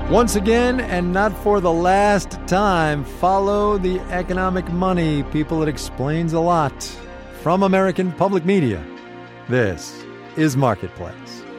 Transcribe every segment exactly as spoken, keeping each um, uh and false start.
Once again, and not for the last time, follow the economic money, people. It explains a lot. From American Public Media, this is Marketplace.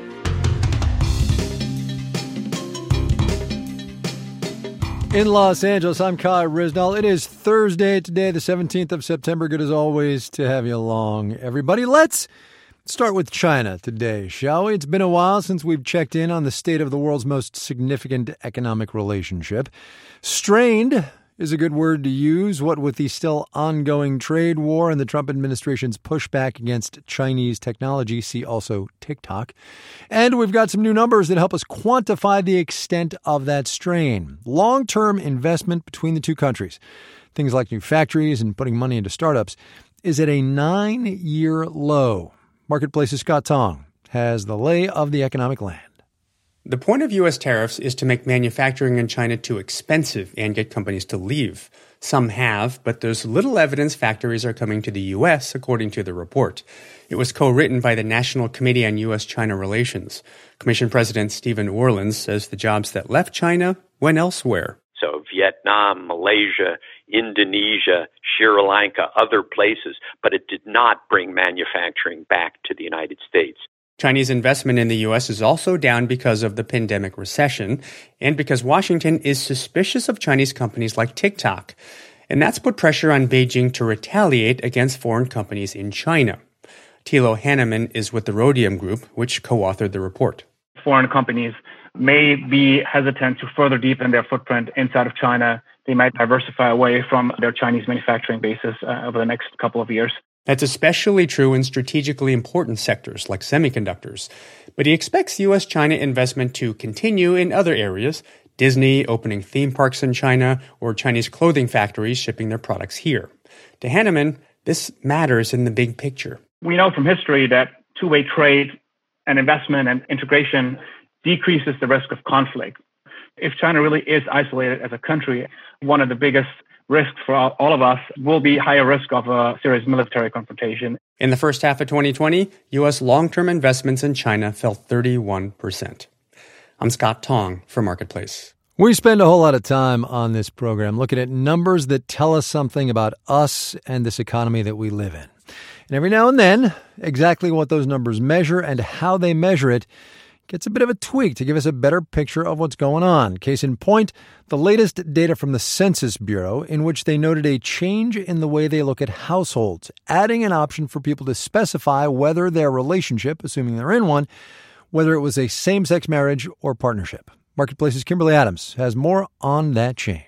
In Los Angeles, I'm Kai Risnall. It is Thursday today, the seventeenth of September. Good as always to have you along, everybody. Let's start with China today, shall we? It's been a while since we've checked in on the state of the world's most significant economic relationship. Strained is a good word to use, what with the still ongoing trade war and the Trump administration's pushback against Chinese technology, see also TikTok. And we've got some new numbers that help us quantify the extent of that strain. Long-term investment between the two countries, things like new factories and putting money into startups, is at a nine-year low. Marketplace's Scott Tong has the lay of the economic land. The point of U S tariffs is to make manufacturing in China too expensive and get companies to leave. Some have, but there's little evidence factories are coming to the U S, according to the report. It was co-written by the National Committee on U S China Relations. Commission President Stephen Orlins says the jobs that left China went elsewhere. So Vietnam, Malaysia, Indonesia, Sri Lanka, other places, but it did not bring manufacturing back to the United States. Chinese investment in the U S is also down because of the pandemic recession and because Washington is suspicious of Chinese companies like TikTok. And that's put pressure on Beijing to retaliate against foreign companies in China. Thilo Hannemann is with the Rhodium Group, which co-authored the report. Foreign companies may be hesitant to further deepen their footprint inside of China. They might diversify away from their Chinese manufacturing bases uh, over the next couple of years. That's especially true in strategically important sectors like semiconductors. But he expects U S-China investment to continue in other areas, Disney opening theme parks in China or Chinese clothing factories shipping their products here. To Hannemann, this matters in the big picture. We know from history that two-way trade and investment and integration decreases the risk of conflict. If China really is isolated as a country, one of the biggest risks for all of us will be higher risk of a serious military confrontation. In the first half of twenty twenty, U S long-term investments in China fell thirty-one percent. I'm Scott Tong for Marketplace. We spend a whole lot of time on this program looking at numbers that tell us something about us and this economy that we live in. And every now and then, exactly what those numbers measure and how they measure it gets a bit of a tweak to give us a better picture of what's going on. Case in point, the latest data from the Census Bureau, in which they noted a change in the way they look at households, adding an option for people to specify whether their relationship, assuming they're in one, whether it was a same-sex marriage or partnership. Marketplace's Kimberly Adams has more on that change.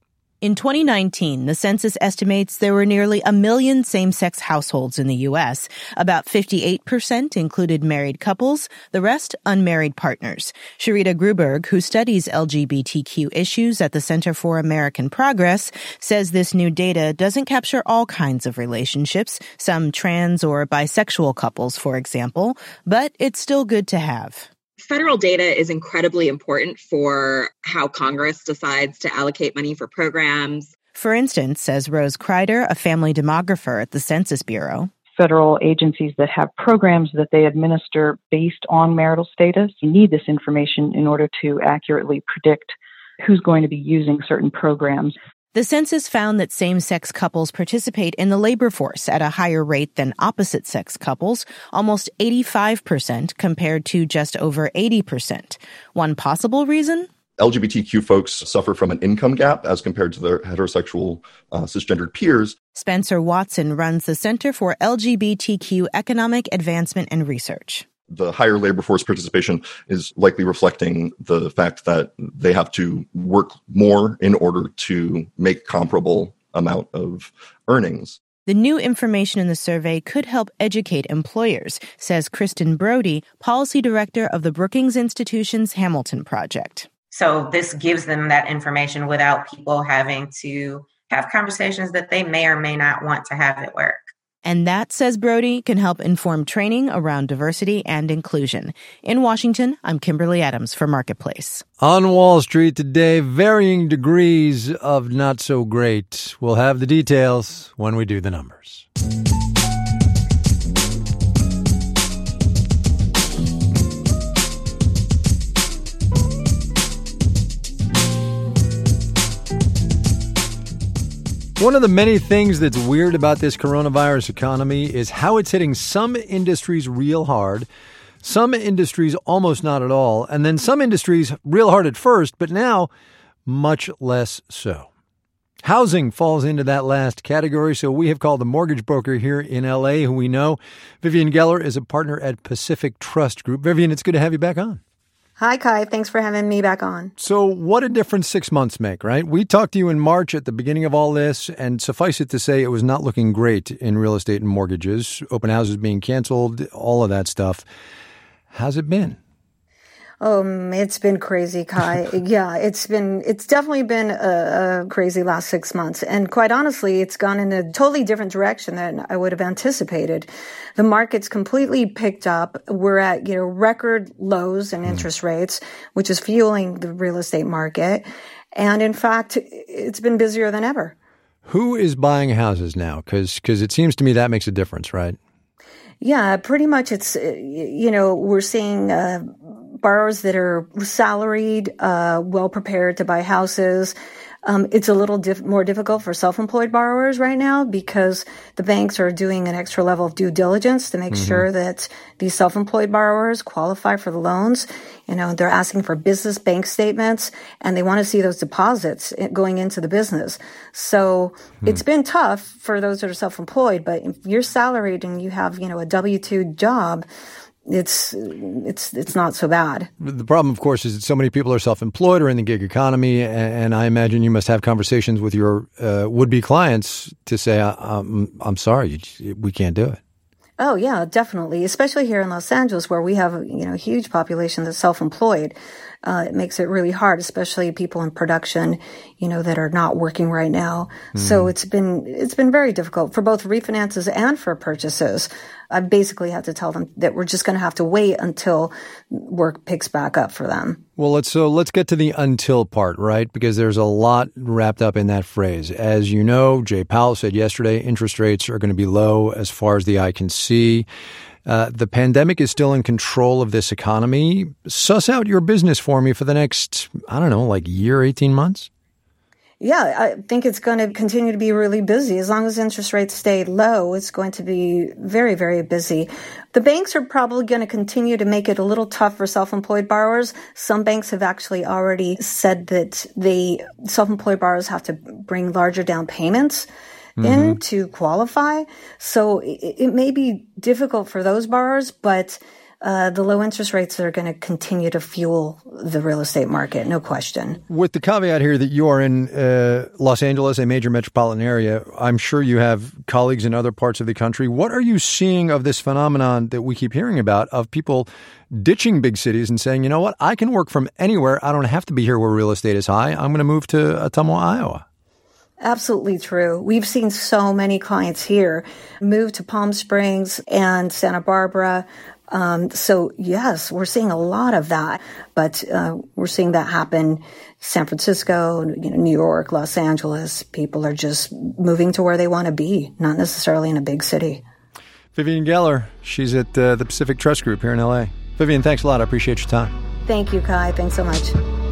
In twenty nineteen, the census estimates there were nearly a million same-sex households in the U S. About fifty-eight percent included married couples, the rest unmarried partners. Sharita Gruberg, who studies L G B T Q issues at the Center for American Progress, says this new data doesn't capture all kinds of relationships, some trans or bisexual couples, for example, but it's still good to have. Federal data is incredibly important for how Congress decides to allocate money for programs. For instance, says Rose Kreider, a family demographer at the Census Bureau, federal agencies that have programs that they administer based on marital status need this information in order to accurately predict who's going to be using certain programs. The census found that same-sex couples participate in the labor force at a higher rate than opposite-sex couples, almost eighty-five percent compared to just over eighty percent. One possible reason? L G B T Q folks suffer from an income gap as compared to their heterosexual uh, cisgendered peers. Spencer Watson runs the Center for L G B T Q Economic Advancement and Research. The higher labor force participation is likely reflecting the fact that they have to work more in order to make comparable amount of earnings. The new information in the survey could help educate employers, says Kristen Brody, policy director of the Brookings Institution's Hamilton Project. So this gives them that information without people having to have conversations that they may or may not want to have at work. And that, says Brody, can help inform training around diversity and inclusion. In Washington, I'm Kimberly Adams for Marketplace. On Wall Street today, varying degrees of not so great. We'll have the details when we do the numbers. One of the many things that's weird about this coronavirus economy is how it's hitting some industries real hard, some industries almost not at all, and then some industries real hard at first, but now much less so. Housing falls into that last category, so we have called the mortgage broker here in L A, who we know. Vivian Geller is a partner at Pacific Trust Group. Vivian, it's good to have you back on. Hi, Kai. Thanks for having me back on. So what a difference six months make, right? We talked to you in March at the beginning of all this, and suffice it to say, it was not looking great in real estate and mortgages, open houses being canceled, all of that stuff. How's it been? Um, it's been crazy, Kai. yeah, it's been, it's definitely been a, a crazy last six months. And quite honestly, it's gone in a totally different direction than I would have anticipated. The market's completely picked up. We're at, you know, record lows in interest rates, which is fueling the real estate market. And in fact, it's been busier than ever. Who is buying houses now? Because, because it seems to me that makes a difference, right? Yeah, pretty much it's, you know, we're seeing, uh, borrowers that are salaried, uh, well prepared to buy houses. Um, it's a little diff- more difficult for self-employed borrowers right now because the banks are doing an extra level of due diligence to make mm-hmm. sure that these self-employed borrowers qualify for the loans. You know, they're asking for business bank statements and they want to see those deposits going into the business. So mm. it's been tough for those that are self-employed, but if you're salaried and you have, you know, a W two job, It's it's it's not so bad. The problem, of course, is that so many people are self-employed or in the gig economy, and I imagine you must have conversations with your uh, would-be clients to say, I'm, I'm sorry, we can't do it. Oh, yeah, definitely, especially here in Los Angeles where we have, you know, a huge population that's self-employed. Uh, it makes it really hard, especially people in production, you know, that are not working right now. Mm. So it's been, it's been very difficult for both refinances and for purchases. I basically had to tell them that we're just going to have to wait until work picks back up for them. Well, let's, so let's get to the until part, right? Because there's a lot wrapped up in that phrase. As you know, Jay Powell said yesterday, interest rates are going to be low as far as the eye can see. Uh, the pandemic is still in control of this economy. Suss out your business for me for the next, I don't know, like year, eighteen months? Yeah, I think it's going to continue to be really busy. As long as interest rates stay low, it's going to be very, very busy. The banks are probably going to continue to make it a little tough for self-employed borrowers. Some banks have actually already said that they self-employed borrowers have to bring larger down payments in mm-hmm. to qualify. So it, it may be difficult for those borrowers, but uh, the low interest rates are going to continue to fuel the real estate market, no question. With the caveat here that you are in uh, Los Angeles, a major metropolitan area, I'm sure you have colleagues in other parts of the country. What are you seeing of this phenomenon that we keep hearing about of people ditching big cities and saying, you know what, I can work from anywhere. I don't have to be here where real estate is high. I'm going to move to Ottumwa, Iowa. Absolutely true. We've seen so many clients here move to Palm Springs and Santa Barbara. Um, so yes, we're seeing a lot of that, but uh, we're seeing that happen San Francisco, you know, New York, Los Angeles. People are just moving to where they want to be, not necessarily in a big city. Vivian Geller, she's at uh, the Pacific Trust Group here in L A. Vivian, thanks a lot. I appreciate your time. Thank you, Kai. Thanks so much.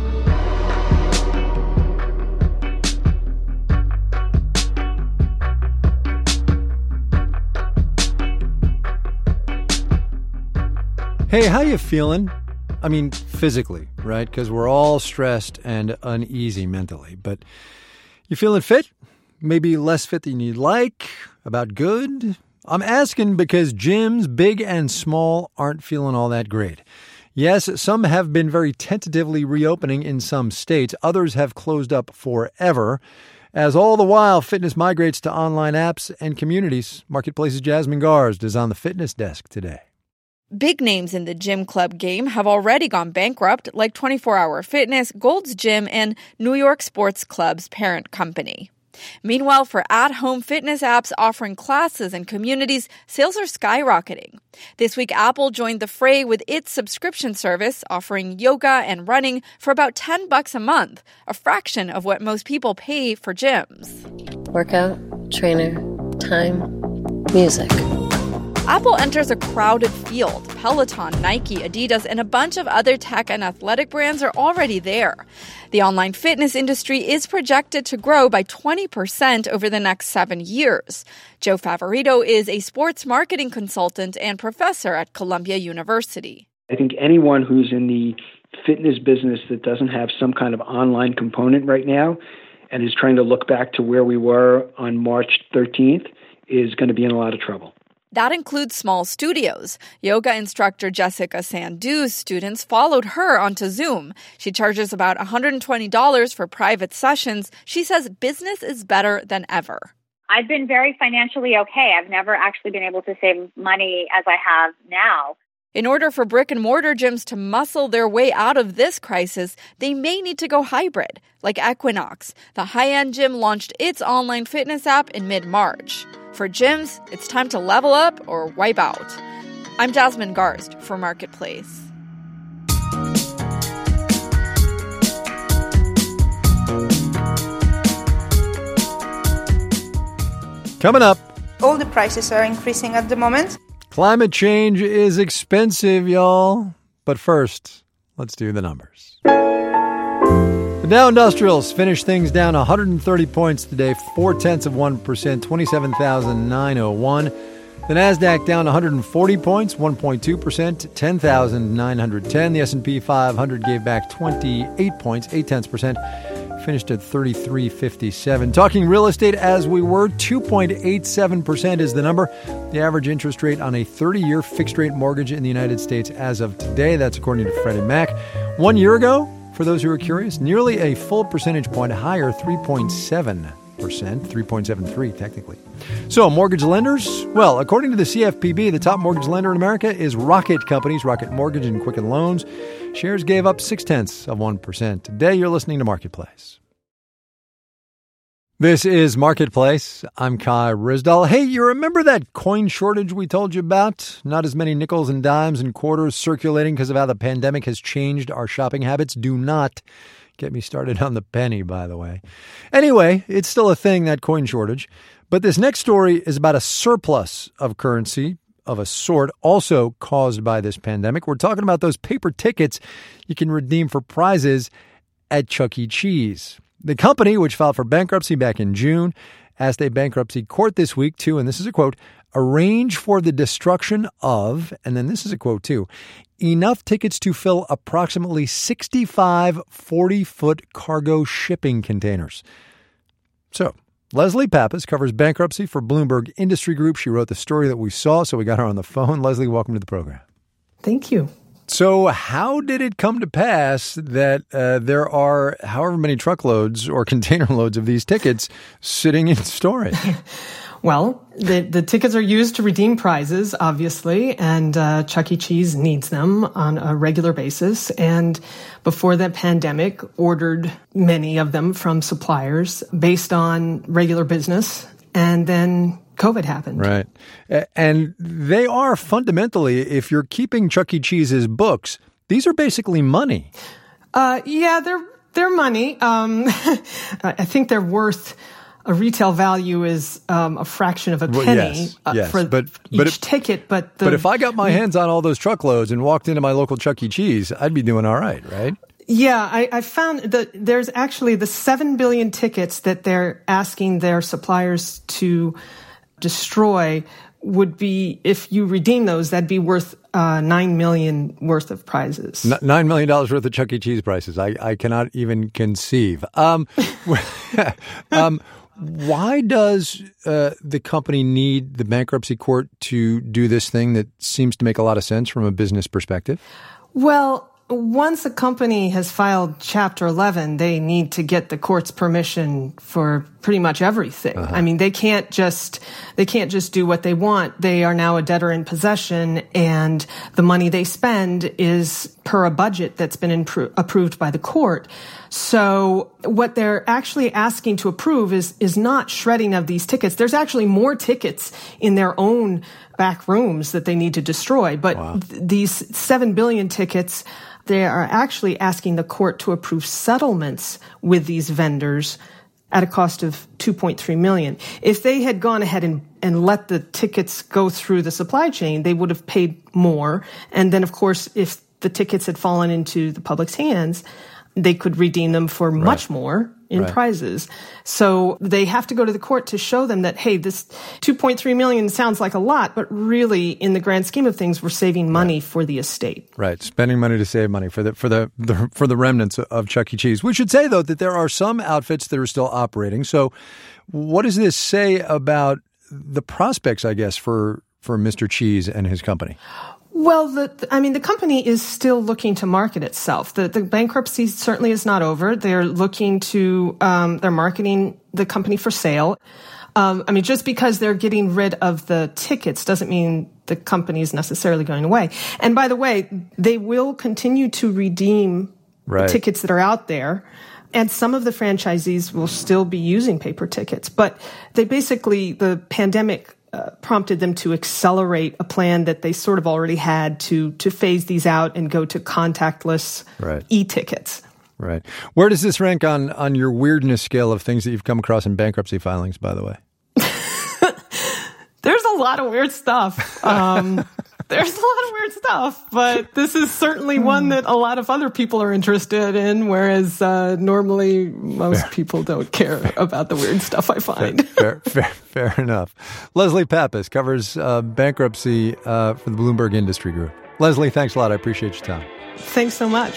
Hey, how you feeling? I mean, physically, right? Because we're all stressed and uneasy mentally. But you feeling fit? Maybe less fit than you'd like? About good? I'm asking because gyms, big and small, aren't feeling all that great. Yes, some have been very tentatively reopening in some states. Others have closed up forever. As all the while, fitness migrates to online apps and communities. Marketplace's Jasmine Garsd is on the fitness desk today. Big names in the gym club game have already gone bankrupt, like twenty-four hour Fitness, Gold's Gym, and New York Sports Club's parent company. Meanwhile, for at-home fitness apps offering classes and communities, sales are skyrocketing. This week, Apple joined the fray with its subscription service, offering yoga and running for about ten bucks a month, a fraction of what most people pay for gyms. Workout, trainer, time, music. Apple enters a crowded field. Peloton, Nike, Adidas, and a bunch of other tech and athletic brands are already there. The online fitness industry is projected to grow by twenty percent over the next seven years. Joe Favorito is a sports marketing consultant and professor at Columbia University. I think anyone who's in the fitness business that doesn't have some kind of online component right now and is trying to look back to where we were on March thirteenth is going to be in a lot of trouble. That includes small studios. Yoga instructor Jessica Sandu's students followed her onto Zoom. She charges about one hundred twenty dollars for private sessions. She says business is better than ever. I've been very financially okay. I've never actually been able to save money as I have now. In order for brick-and-mortar gyms to muscle their way out of this crisis, they may need to go hybrid, like Equinox. The high-end gym launched its online fitness app in mid-March. For gyms, it's time to level up or wipe out. I'm Jasmine Garst for Marketplace. Coming up. All the prices are increasing at the moment. Climate change is expensive, y'all. But first, let's do the numbers. The Dow Industrials finished things down one hundred thirty points today, four-tenths of one percent, twenty-seven thousand nine hundred one. The Nasdaq down one hundred forty points, one point two percent, ten thousand nine hundred ten. The S and P five hundred gave back twenty-eight points, eight-tenths percent, finished at thirty-three fifty-seven. Talking real estate as we were, two point eight seven percent is the number. The average interest rate on a thirty-year fixed-rate mortgage in the United States as of today. That's according to Freddie Mac. One year ago, for those who are curious, nearly a full percentage point higher, three point seven percent, three point seven three technically. So mortgage lenders, well, according to the C F P B, the top mortgage lender in America is Rocket Companies, Rocket Mortgage and Quicken Loans. Shares gave up six-tenths of one percent. Today, you're listening to Marketplace. This is Marketplace. I'm Kai Ryssdal. Hey, you remember that coin shortage we told you about? Not as many nickels and dimes and quarters circulating because of how the pandemic has changed our shopping habits. Do not get me started on the penny, by the way. Anyway, it's still a thing, that coin shortage. But this next story is about a surplus of currency of a sort, also caused by this pandemic. We're talking about those paper tickets you can redeem for prizes at Chuck E. Cheese. The company, which filed for bankruptcy back in June, asked a bankruptcy court this week to, and this is a quote, arrange for the destruction of, and then this is a quote too, enough tickets to fill approximately sixty-five forty-foot cargo shipping containers. So, Leslie Pappas covers bankruptcy for Bloomberg Industry Group. She wrote the story that we saw, so we got her on the phone. Leslie, welcome to the program. Thank you. So how did it come to pass that uh, there are however many truckloads or container loads of these tickets sitting in storage? Well, the, the tickets are used to redeem prizes, obviously, and uh, Chuck E. Cheese needs them on a regular basis. And before the pandemic, ordered many of them from suppliers based on regular business. And then COVID happened. Right. And they are fundamentally, if you're keeping Chuck E. Cheese's books, these are basically money. Uh, yeah, they're they're money. Um, I think they're worth, a retail value is um, a fraction of a penny well, yes, uh, yes, for but, each but if, ticket. But the, but if I got my hands on all those truckloads and walked into my local Chuck E. Cheese, I'd be doing all right, right? Yeah, I, I found that there's actually the seven billion tickets that they're asking their suppliers to destroy would be, if you redeem those, that'd be worth uh, nine million worth of prizes. N- Nine million dollars worth of Chuck E. Cheese prices. I, I cannot even conceive. Um, um, why does uh, the company need the bankruptcy court to do this thing that seems to make a lot of sense from a business perspective? Well, once a company has filed Chapter eleven, they need to get the court's permission for pretty much everything. Uh-huh. I mean, they can't just they can't just do what they want. They are now a debtor in possession, and the money they spend is per a budget that's been impro- approved by the court. So what they're actually asking to approve is is not shredding of these tickets. There's actually more tickets in their own back rooms that they need to destroy. But wow. th- these seven billion tickets, they are actually asking the court to approve settlements with these vendors at a cost of two point three million dollars. If they had gone ahead and, and let the tickets go through the supply chain, they would have paid more. And then, of course, if the tickets had fallen into the public's hands, they could redeem them for right. much more in right. prizes. So they have to go to the court to show them that, hey, this two point three million dollars sounds like a lot, but really, in the grand scheme of things, we're saving money right. for the estate. Right, spending money to save money for the for the, the for the remnants of Chuck E. Cheese. We should say, though, that there are some outfits that are still operating. So what does this say about the prospects, I guess, for for Mister Cheese and his company? Well, the, I mean, the company is still looking to market itself. The, the bankruptcy certainly is not over. They're looking to, um, they're marketing the company for sale. Um, I mean, just because they're getting rid of the tickets doesn't mean the company is necessarily going away. And by the way, they will continue to redeem right. the tickets that are out there. And some of the franchisees will still be using paper tickets. But they basically, the pandemic Uh, prompted them to accelerate a plan that they sort of already had to to phase these out and go to contactless right. e-tickets. Right. Where does this rank on, on your weirdness scale of things that you've come across in bankruptcy filings, by the way? There's a lot of weird stuff. Um, there's a lot of weird stuff, but this is certainly one that a lot of other people are interested in, whereas uh, normally most fair. people don't care about the weird stuff I find. Fair, fair, fair, fair enough. Leslie Pappas covers uh, bankruptcy uh, for the Bloomberg Industry Group. Leslie, thanks a lot. I appreciate your time. Thanks so much.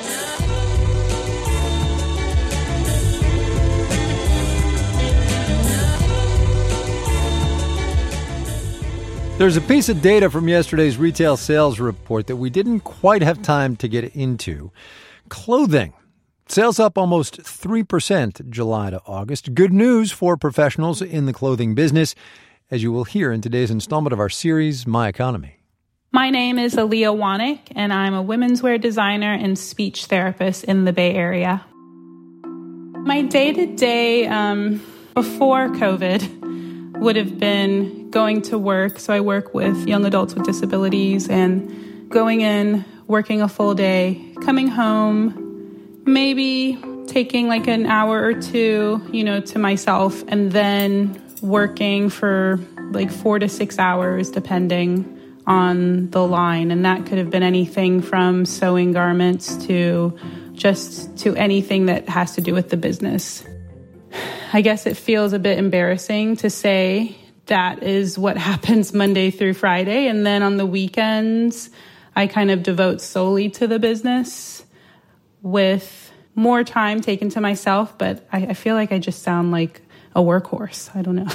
There's a piece of data from yesterday's retail sales report that we didn't quite have time to get into. Clothing. Sales up almost three percent July to August. Good news for professionals in the clothing business, as you will hear in today's installment of our series, My Economy. My name is Aaliyah Wanek, and I'm a women's wear designer and speech therapist in the Bay Area. My day-to-day um, before COVID would have been going to work. So I work with young adults with disabilities and going in, working a full day, coming home, maybe taking like an hour or two, you know, to myself, and then working for like four to six hours, depending on the line. And that could have been anything from sewing garments to just to anything that has to do with the business. I guess it feels a bit embarrassing to say that is what happens Monday through Friday. And then on the weekends, I kind of devote solely to the business with more time taken to myself. But I, I feel like I just sound like a workhorse. I don't know.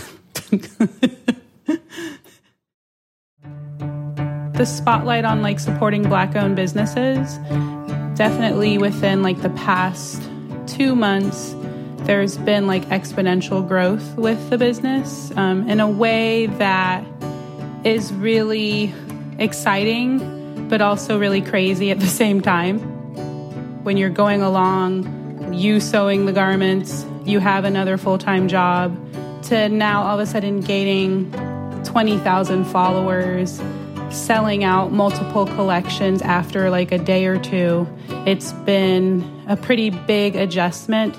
The spotlight on like supporting Black-owned businesses, definitely within like the past two months, there's been like exponential growth with the business um, in a way that is really exciting, but also really crazy at the same time. When you're going along, you sewing the garments, you have another full-time job, to now all of a sudden gaining twenty thousand followers, selling out multiple collections after like a day or two. It's been a pretty big adjustment.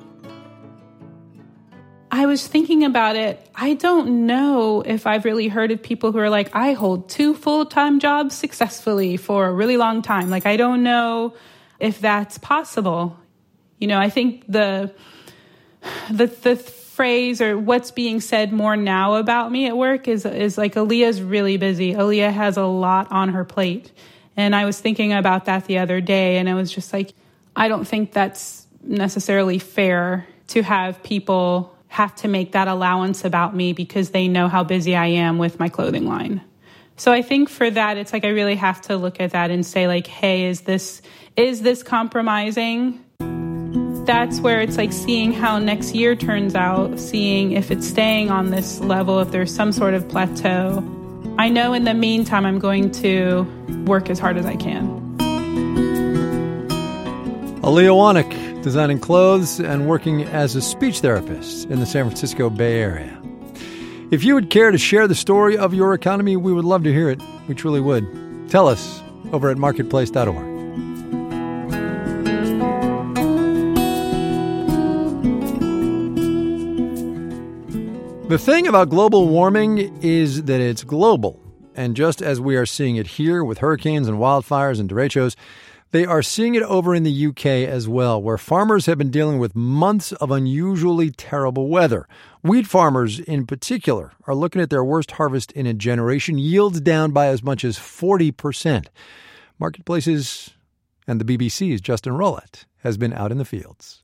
I was thinking about it. I don't know if I've really heard of people who are like, I hold two full-time jobs successfully for a really long time. Like, I don't know if that's possible. You know, I think the the the phrase or what's being said more now about me at work is is like, Aaliyah's really busy. Aaliyah has a lot on her plate. And I was thinking about that the other day, and I was just like, I don't think that's necessarily fair to have people have to make that allowance about me because they know how busy I am with my clothing line. So I think for that, it's like I really have to look at that and say like, hey, is this is this compromising? That's where it's like seeing how next year turns out, seeing if it's staying on this level, if there's some sort of plateau. I know in the meantime, I'm going to work as hard as I can. Aaliyah Wanek, designing clothes and working as a speech therapist in the San Francisco Bay Area. If you would care to share the story of your economy, we would love to hear it. We truly would. Tell us over at marketplace dot org. The thing about global warming is that it's global. And just as we are seeing it here with hurricanes and wildfires and derechos, they are seeing it over in the U K as well, where farmers have been dealing with months of unusually terrible weather. Wheat farmers in particular are looking at their worst harvest in a generation, yields down by as much as forty percent. Marketplaces and the B B C's Justin Rowlett has been out in the fields.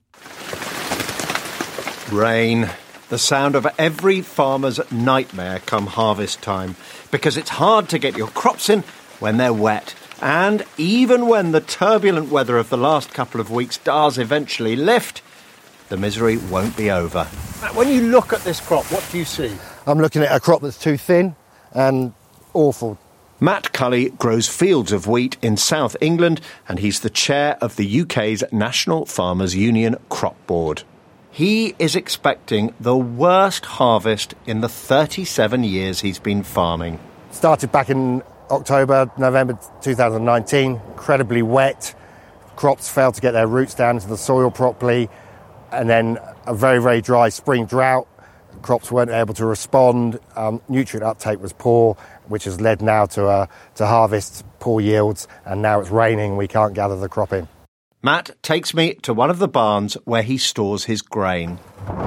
Rain, the sound of every farmer's nightmare come harvest time, because it's hard to get your crops in when they're wet. And even when the turbulent weather of the last couple of weeks does eventually lift, the misery won't be over. When you look at this crop, what do you see? I'm looking at a crop that's too thin and awful. Matt Cully grows fields of wheat in South England, and he's the chair of the U K's National Farmers Union Crop Board. He is expecting the worst harvest in the thirty-seven years he's been farming. Started back in October, November twenty nineteen, incredibly wet. Crops failed to get their roots down into the soil properly, and then a very, very dry spring drought. Crops weren't able to respond. Um, nutrient uptake was poor, which has led now to uh, to harvests, poor yields, and now it's raining. We can't gather the crop in. Matt takes me to one of the barns where he stores his grain.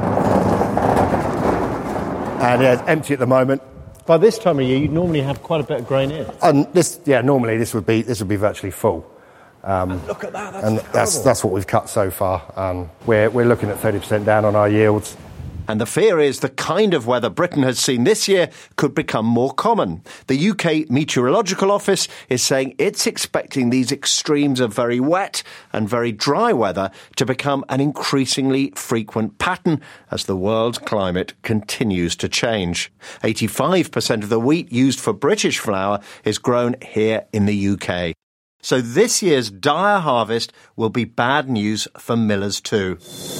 And yeah, it's empty at the moment. By this time of year, you'd normally have quite a bit of grain in. And this, yeah, normally this would be this would be virtually full. Um, and look at that, that's and that's that's what we've cut so far. Um, we're we're looking at thirty percent down on our yields. And the fear is the kind of weather Britain has seen this year could become more common. The U K Meteorological Office is saying it's expecting these extremes of very wet and very dry weather to become an increasingly frequent pattern as the world's climate continues to change. eighty-five percent of the wheat used for British flour is grown here in the U K. So this year's dire harvest will be bad news for millers too.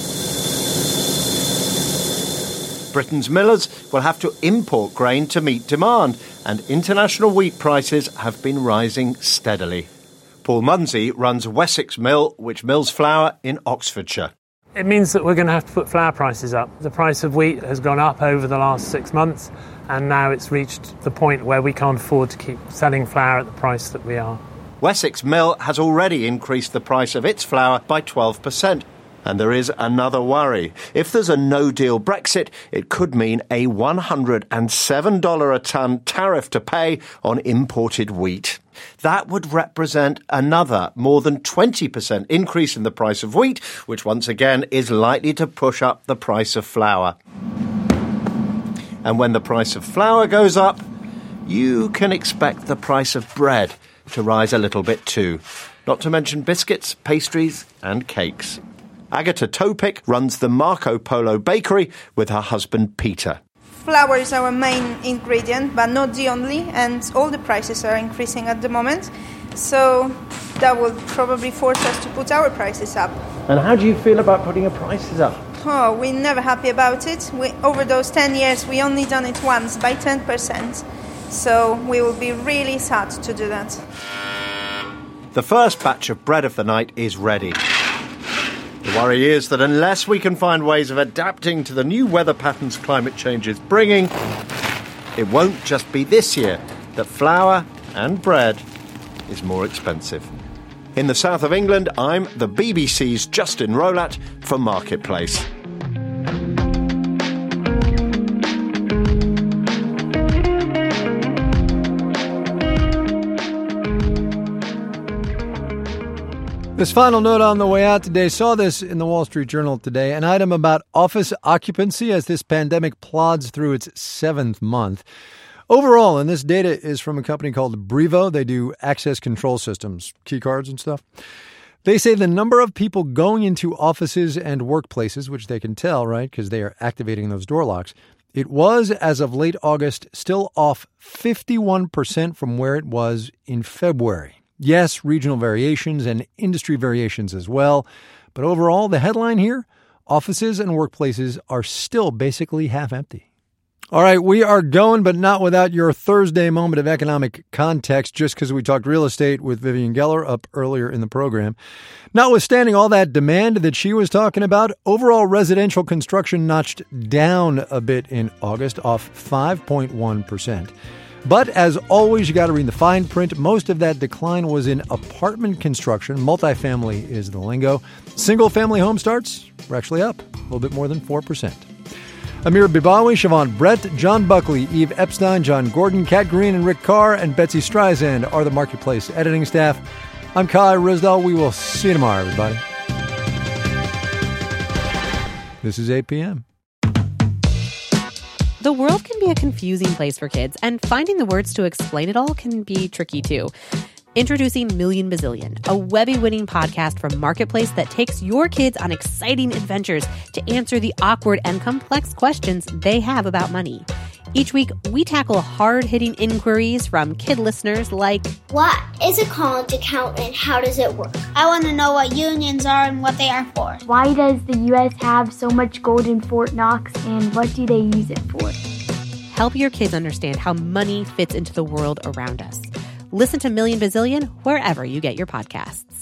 Britain's millers will have to import grain to meet demand, and international wheat prices have been rising steadily. Paul Munsey runs Wessex Mill, which mills flour in Oxfordshire. It means that we're going to have to put flour prices up. The price of wheat has gone up over the last six months, and now it's reached the point where we can't afford to keep selling flour at the price that we are. Wessex Mill has already increased the price of its flour by twelve percent. And there is another worry. If there's a no-deal Brexit, it could mean a one hundred seven dollars a tonne tariff to pay on imported wheat. That would represent another more than twenty percent increase in the price of wheat, which once again is likely to push up the price of flour. And when the price of flour goes up, you can expect the price of bread to rise a little bit too. Not to mention biscuits, pastries and cakes. Agatha Topic runs the Marco Polo Bakery with her husband Peter. Flour is our main ingredient, but not the only, and all the prices are increasing at the moment. So that will probably force us to put our prices up. And how do you feel about putting your prices up? Oh, we're never happy about it. We, over those ten years, we only done it once by ten percent. So we will be really sad to do that. The first batch of bread of the night is ready. The worry is that unless we can find ways of adapting to the new weather patterns climate change is bringing, it won't just be this year that flour and bread is more expensive. In the south of England, I'm the B B C's Justin Rowlett for Marketplace. This final note on the way out today, saw this in the Wall Street Journal today, an item about office occupancy as this pandemic plods through its seventh month. Overall, and this data is from a company called Brivo, they do access control systems, key cards and stuff. They say the number of people going into offices and workplaces, which they can tell, right, because they are activating those door locks, it was, as of late August, still off fifty-one percent from where it was in February. Yes, regional variations and industry variations as well. But overall, the headline here, offices and workplaces are still basically half empty. All right, we are going, but not without your Thursday moment of economic context, just because we talked real estate with Vivian Geller up earlier in the program. Notwithstanding all that demand that she was talking about, overall residential construction notched down a bit in August, off five point one percent. But as always, you got to read the fine print. Most of that decline was in apartment construction. Multifamily is the lingo. Single-family home starts were actually up a little bit more than four percent. Amir Bibawi, Siobhan Brett, John Buckley, Eve Epstein, John Gordon, Kat Green, and Rick Carr, and Betsy Streisand are the Marketplace editing staff. I'm Kai Ryssdal. We will see you tomorrow, everybody. This is eight p.m. The world can be a confusing place for kids, and finding the words to explain it all can be tricky, too. Introducing Million Bazillion, a Webby-winning podcast from Marketplace that takes your kids on exciting adventures to answer the awkward and complex questions they have about money. Each week, we tackle hard-hitting inquiries from kid listeners like, what is a college account and how does it work? I want to know what unions are and what they are for. Why does the U S have so much gold in Fort Knox and what do they use it for? Help your kids understand how money fits into the world around us. Listen to Million Bazillion wherever you get your podcasts.